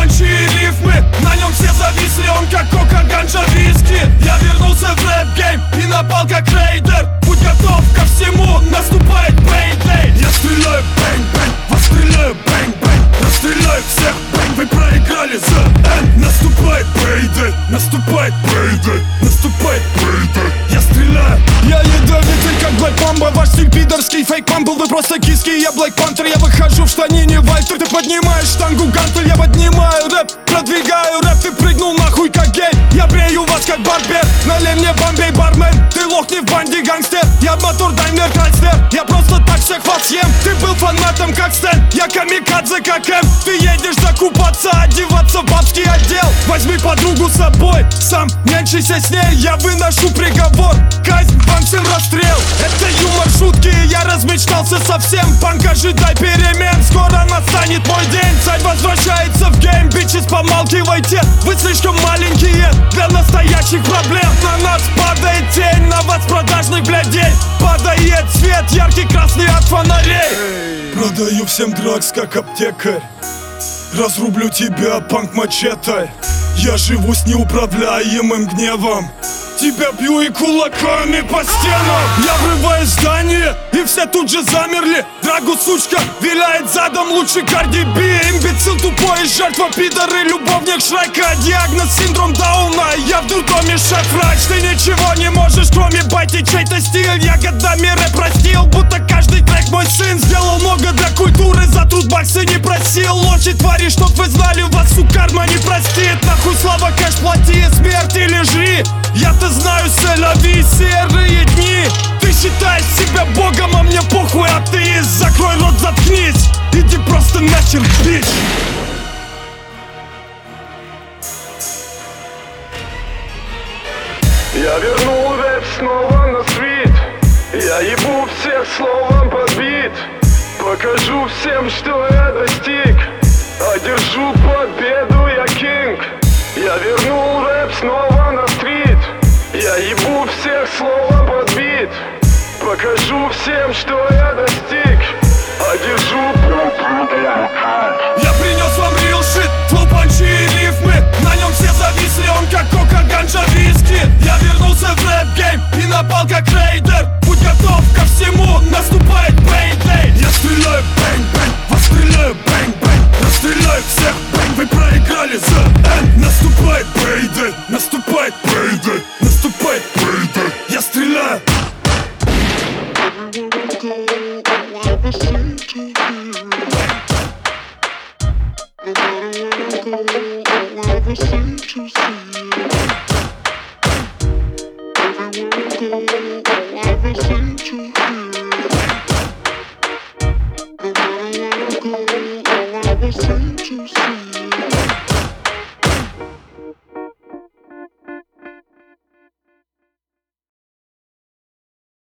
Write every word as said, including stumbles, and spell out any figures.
панчи и рифмы, на нем все зависли, он как кока, ганджа, виски. Я вернулся в рэп-гейм и напал как рейдер. Будь готов ко всему, наступает пейдей. Я стреляю, бэнг-бэнг, вас стреляю, бэнг-бэнг. Расстреляю всех, бэнг, вы проиграли за N. Наступает пейдей, наступает пейдей, наступает пейдей. Я стреляю. Я ядовитый как Блэк Мамба, ваш стиль пидорский, фейк мамбл, вы просто киски. Я Блэк Пантер, я выхожу в штанине Вальтер. Ты поднимаешь штангу гантель, я поднимаю рэп, продвигаю рэп. Ты прыгнул нахуй как гей, я брею вас как барбер. Налей мне Бомбей, бармен, ты лох не в банде, гангстер. Я мотор Даймлер Крайслер, я просто так всех вас съем. Ты был фанатом как Стэн, я камикадзе как Эм. Ты едешь закупаться, одеваться в бабский отдел. Возьми подругу с собой, сам нянчися с ней. Я выношу приговор, казнь, вам всем расстрел. Это юмор, шутки, я размечтался совсем. Панк, ожидай перемен, скоро настанет мой день. Царь возвращается в гейм, бичес, помалкивайте. Вы слишком маленькие для настоящих проблем. На нас падает тень, на вас продажных блядей. Падает свет, яркий красный от фонарей. Продаю всем драгс как аптекарь. Разрублю тебя, панк, мачете. Я живу с неуправляемым гневом. Тебя бью и кулаками по стенам. Я врываюсь в здание, и все тут же замерли. Драгу, сучка, виляет задом лучше Карди Би. Имбецил тупой, жертва, пидоры, любовник Шрека. Диагноз синдром Дауна, я в дурдоме шеф-врач. Ты ничего не можешь, кроме байте чей-то стиль. Я годами рэп простил, будто каждый трек мой сын. Сделал много для культуры, за труд баксы не просил. Ложи твари, чтоб вы знали, вас всю карма не простит. Нахуй слава, кэш, плати, смерть или жри. Я-то знаю, селяви, серые дни. Ты считаешь себя богом, а мне похуй, атеист. Закрой рот, заткнись, иди просто нахер, бич. Я вернул рэп снова на стрит. Я ебу всех словом подбит. Покажу всем, что я достиг. Одержу победу, я кинг. Я вернул рэп снова на стрит. Я ебу всех словом подбит. Покажу всем, что я достиг. Одержу победу, я кинг. Я принес вам real shit, флоу, панчи и рифмы. На нем все зависли, он как кока, ганджа, виски. Я вернулся в рэп-гейм и напал как рейдер. Будь готов ко всему, наступает пейдей. Я стреляю, бэнг-бэнг, вас стреляю, бэнг-бэнг. Расстреляю всех, бэнг, вы проиграли за N. Наступает пейдей, наступает пейдей, наступает пейдей. Я стреляю. Everywhere I go, I will seem to see.